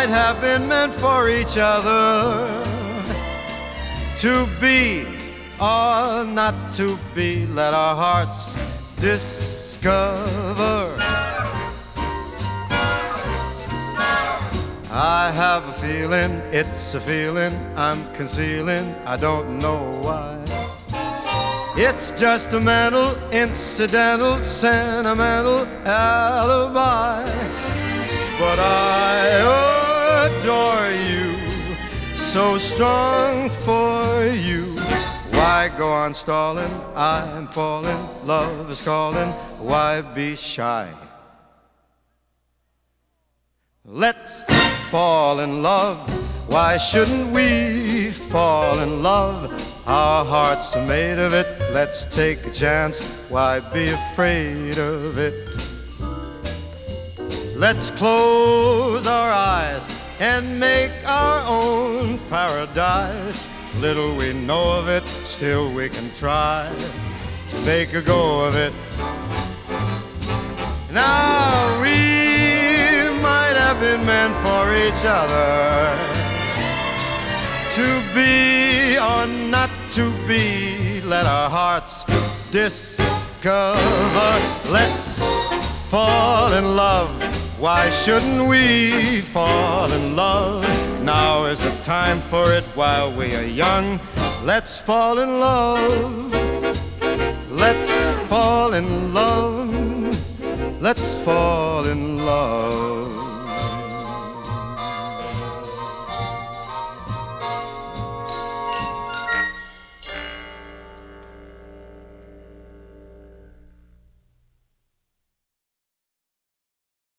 might have been meant for each other. To be or not to be, let our hearts discover. I have a feeling, it's a feeling I'm concealing, I don't know why. It's just a mental, incidental, sentimental alibi. But I adore you, so strong for you. Why go on stalling? I'm falling, love is calling. Why be shy? Let's fall in love. Why shouldn't we fall in love? Our hearts are made of it. Let's take a chance. Why be afraid of it? Let's close our eyes and make our own paradise. Little we know of it, still we can try to make a go of it. Now we might have been meant for each other. To be or not to be, let our hearts discover. Let's fall in love. Why shouldn't we fall in love? Now is the time for it while we are young. Let's fall in love. Let's fall in love. Let's fall in love.